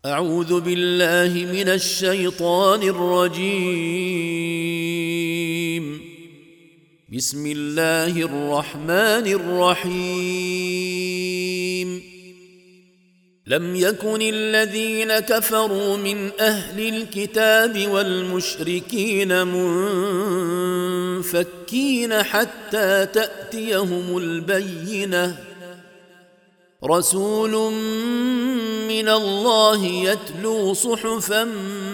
أعوذ بالله من الشيطان الرجيم. بسم الله الرحمن الرحيم. لم يكن الذين كفروا من أهل الكتاب والمشركين منفكين حتى تأتيهم البينة، رسول من الله يتلو صحفا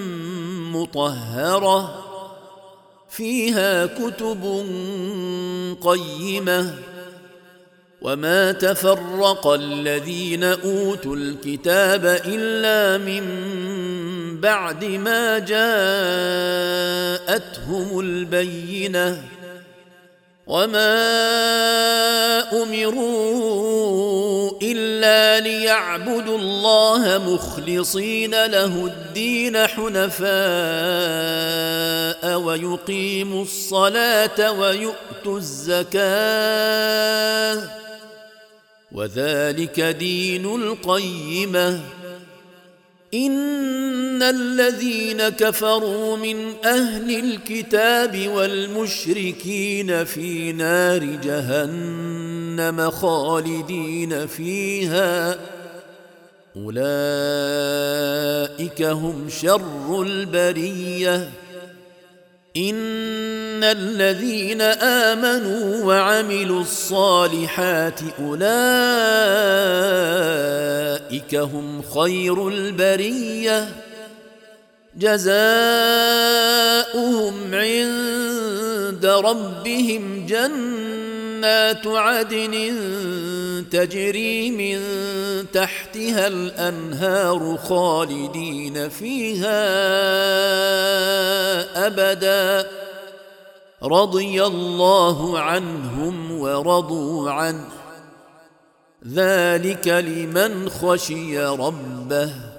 مطهرة فيها كتب قيمة، وما تفرق الذين أوتوا الكتاب إلا من بعد ما جاءتهم البينة، وما أمروا إلا ليعبدوا الله مخلصين له الدين حنفاء ويقيموا الصلاة ويؤتوا الزكاة، وذلك دين القيمة. إن الذين كفروا من أهل الكتاب والمشركين في نار جهنم خالدين فيها، أولئك هم شر البرية. إن الذين آمنوا وعملوا الصالحات أولئك هم خير البرية، جزاؤهم عند ربهم جنات عدن تجري من تحتها الأنهار خالدين فيها أبدا، رضي الله عنهم ورضوا عنه، ذلك لمن خشي ربه.